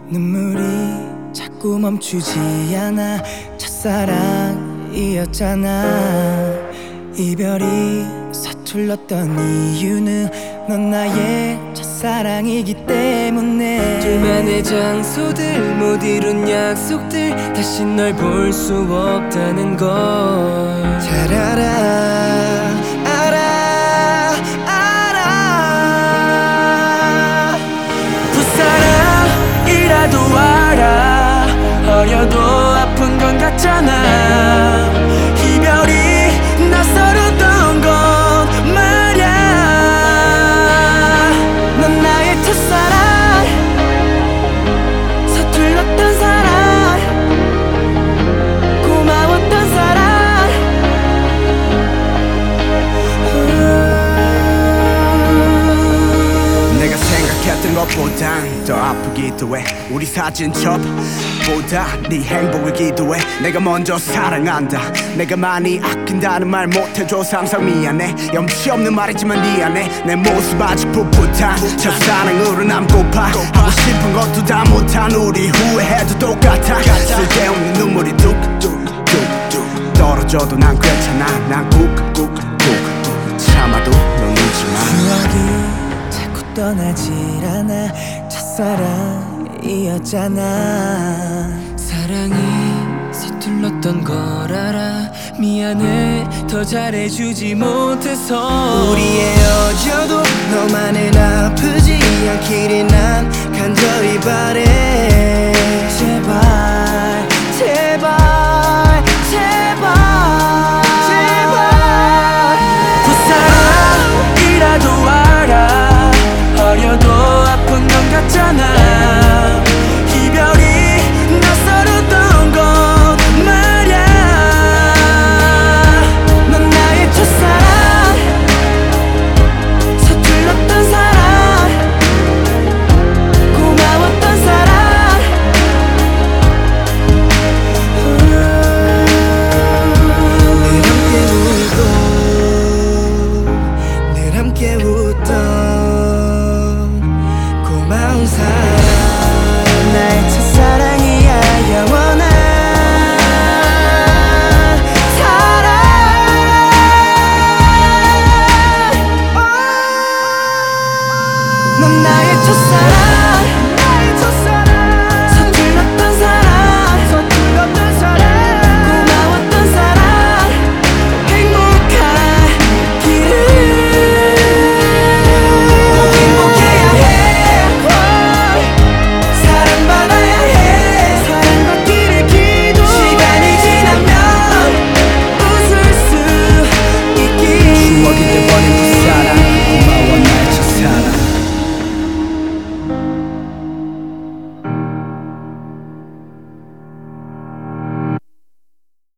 눈물이 자꾸 멈추지 않아. 첫사랑이었잖아. 이별이 서툴렀던 이유는 넌 나의 첫사랑이기 때문에. 둘만의 장소들, 못 이룬 약속들, 다시 널 볼 수 없다는 걸 잘 알아, 부사랑이라도 알아. 어려도 아픈 건 같잖아. 이별이 낯설었던 건 말야. 넌 나의 첫사랑, 서툴렀던 사랑, 고마웠던 사랑. 내가 생각했던 것보단 더 아프기도 해. 우리 사진첩보다 네 행복을 기도해. 내가 먼저 사랑한다, 내가 많이 아낀다는 말 못해줘서 항상 미안해. 염치 없는 말이지만 네 안에 내 모습 아직 풋풋한 첫사랑으로 남고파. 하고 싶은 것도 다 못한 우리, 후회해도 똑같아. 쓸데없는 눈물이 뚝뚝뚝뚝 떨어져도 난 괜찮아. 난 꾹꾹꾹 참아도 넌 울지마. 추억이 자꾸 떠나질 않아. 첫사랑이었잖아. 사랑이 서툴렀던 걸 알아. 미안해, 더 잘해주지 못해서. 우리 헤어져도 너만은 아프지 않기를 난 간절히 바래. 제발 제발 제발 제발. 부사랑이라도 알아. 어려도 아픈 건 같잖아. 이별이 낯설었던 건 말야. 넌 나의 첫사랑, 서툴렀던 사랑, 고마웠던 사랑. 늘 함께 울고 늘 함께 울고